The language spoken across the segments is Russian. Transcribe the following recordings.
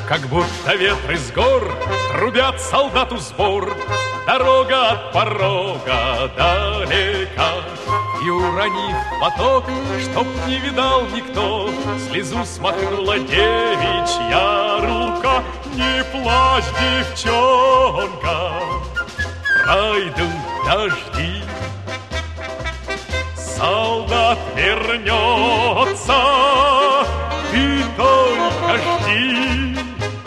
Как будто ветры с гор трубят солдату сбор. Дорога от порога далека, и, уронив поток, чтоб не видал никто, слезу смахнула девичья рука. Не плачь, девчонка, пройдут дожди, солдат вернется, ты только жди.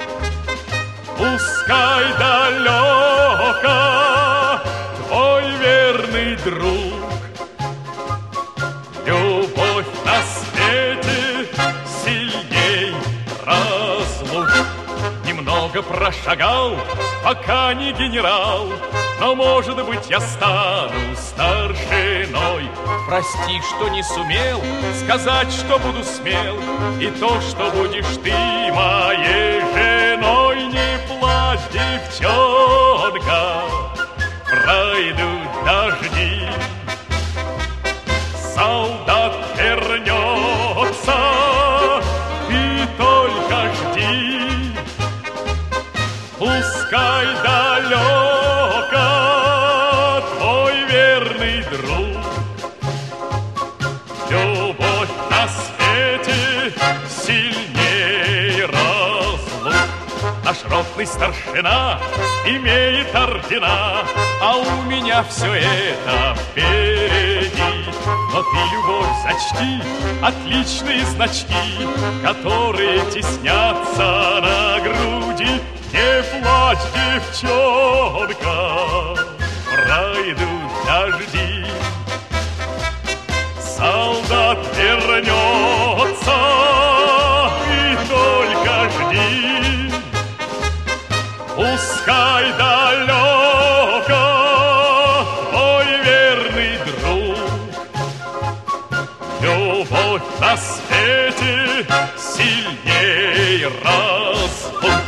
Пускай далеко твой верный друг, любовь на свете сильней разлук. Немного прошагал, пока не генерал, но, может быть, я стану старшиной. Прости, что не сумел сказать, что буду смел, и то, что будешь ты моей женой. Не плачь, девчонка, пройдут дожди, солдат вернется, ты только жди. Пускай далеко твой верный друг, любовь на свете сильней разлук. Наш ротный старшина имеет ордена, а у меня все это впереди. Но ты, любовь, зачти отличные значки, которые теснятся на груди. Не плачь, девчонка, пройдут дожди, солдат вернется, и только жди. Пускай далеко твой верный друг, любовь на свете сильней разлук.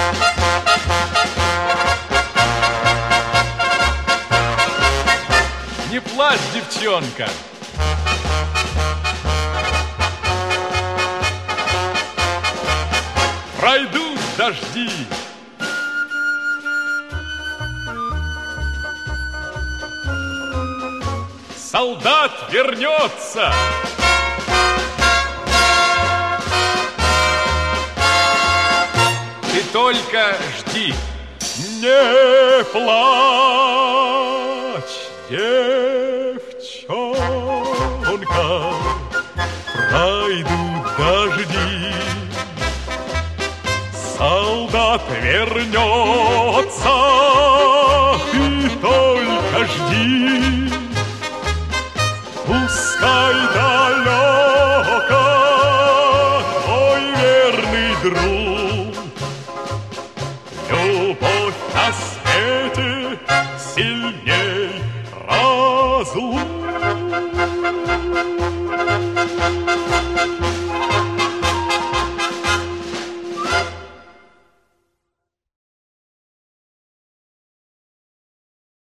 Не плачь, девчонка, пройдут дожди, солдат вернется. Ты только жди. Не плачь, девчонка, пройдут дожди, солдат вернется, ты только жди. Пускай далеко твой верный друг, любовь нас